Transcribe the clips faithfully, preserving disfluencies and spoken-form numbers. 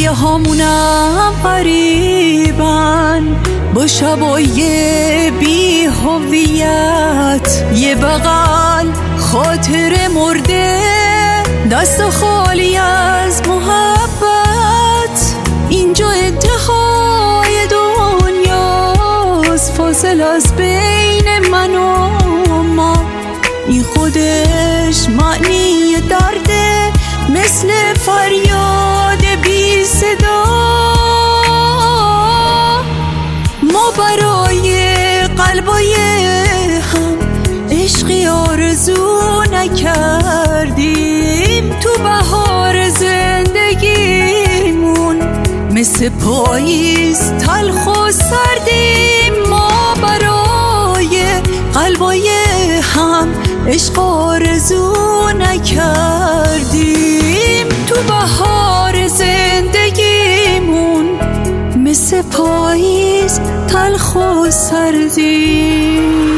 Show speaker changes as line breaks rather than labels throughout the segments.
رویه هامونم غریبن با شبای بی هویت، یه بغل خاطر مرده دست خالی از محبت. اینجا انتهای دنیاست، فاصله از بین من و ما، این خودش معنی درده، مثل فریاد بی صدا. ما برای قلبای هم عشقی آرزو نکردیم، تو بهار زندگیمون مثل پاییز تلخ و سردیم. ما برای قلبای هم عشق آرزو نکردیم، تو بهار زندگیمون مثل پاییز تلخ و سردیم.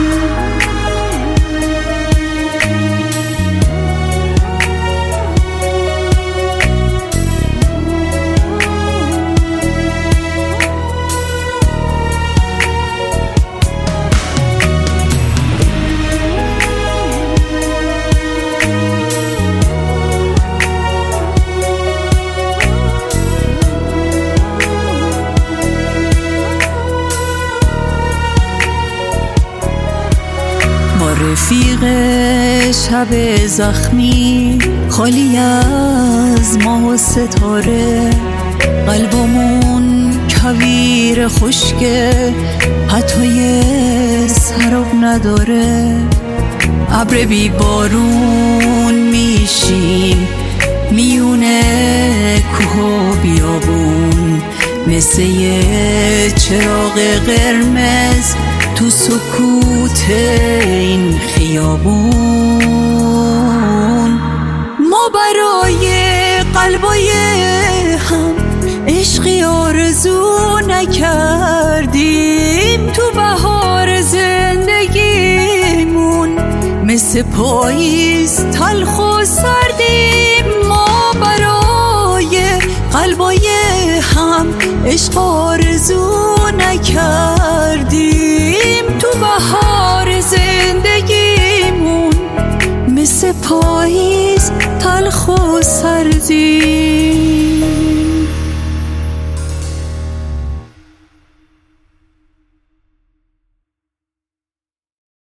رفیق شب زخمی خالی از ماه و ستاره، قلبمون کویر خشکه حتی سراب نداره. ابر بی بارون میشیم میونه کوه و بیابون، مثل یه چراغ قرمز تو سکوت این خیابون. ما برای قلبای هم عشقی آرزو نکردیم، تو بهار زندگیمون مثل پاییز تلخ و سردیم. ما برای قلبای هم عشق آرزو نکردیم، تو بهار زندگیمون مثل پاییز تلخ و سردیم.